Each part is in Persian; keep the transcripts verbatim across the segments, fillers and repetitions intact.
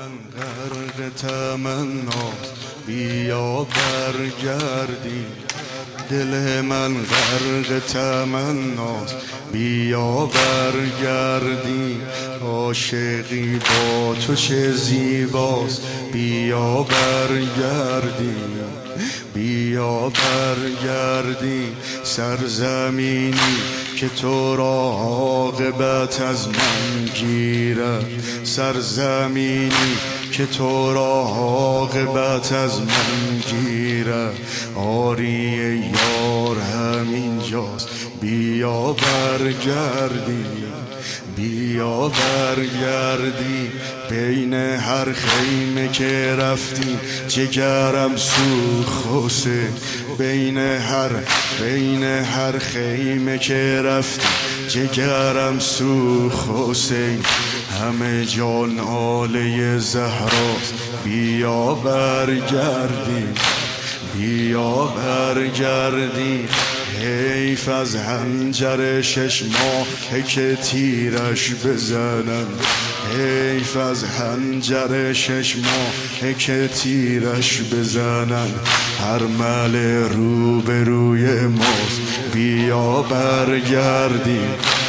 من غرق تمناست بیا برگردی، دل من غرق تمناست بیا برگردی، عاشقی با تو چه زیباست بیا برگردی، بیا برگردی، سرزمینی که تو را عاقبت از من گیرد، سرزمینی که تو را عاقبت از من گیرد، آری یار همینجاست بیا برگردی، بیا برگردی، بین هر خیمه که رفتیم جگرم سوخت حسین، بین هر بین هر خیمه که رفتیم جگرم سوخت حسین، همه جان آله زهراست بیا برگردی، بیا برگردی، حیف از حنجر شش ماه که تیرش بزنن، حیف از حنجر شش ماه که تیرش بزنن، هر مل رو به روی ماست بیا برگردی،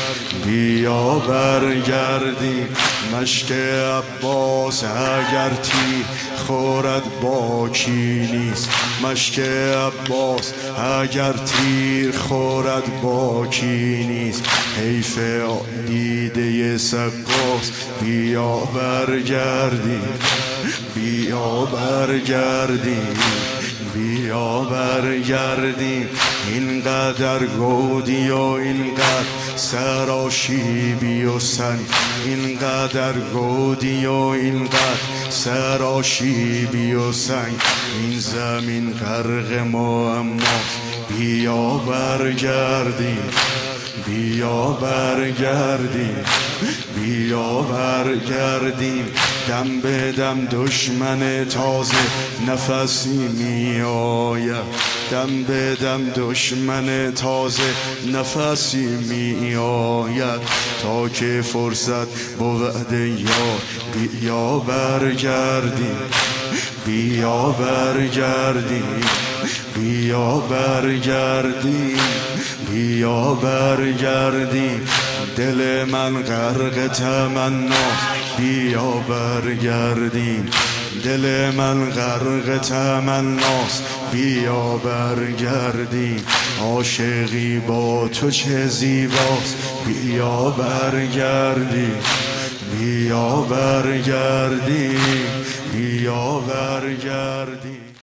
بیا برگردی، مشک عباس اگر تیر خورد باکی نیست، مشک عباس اگر تیر خورد باکی نیست، حیف دیده سقاست بیا برگردی، بیا برگردی، بیا برگردی، اینقدر گودی و اینقدر سراشیبی و سنگ، اینقدر گودی و اینقدر سراشیبی و سنگ، این زمین غرق ما اما بیا برگردی، بیا برگردی، بیا برگردیم، دم به دم دشمن تازه نفسی می آید، دم به دم دشمن تازه نفسی می آید، تا که فرصت بود یار بیا برگردی، بیا برگردی، بیا برگردی، بیا برگردی، دل من غرق تمناست بیا برگردی، دل من غرق تمناست بیا برگردی، عاشقی با تو چه زیباست بیا برگردی، بیا برگردی، بیا برگردی.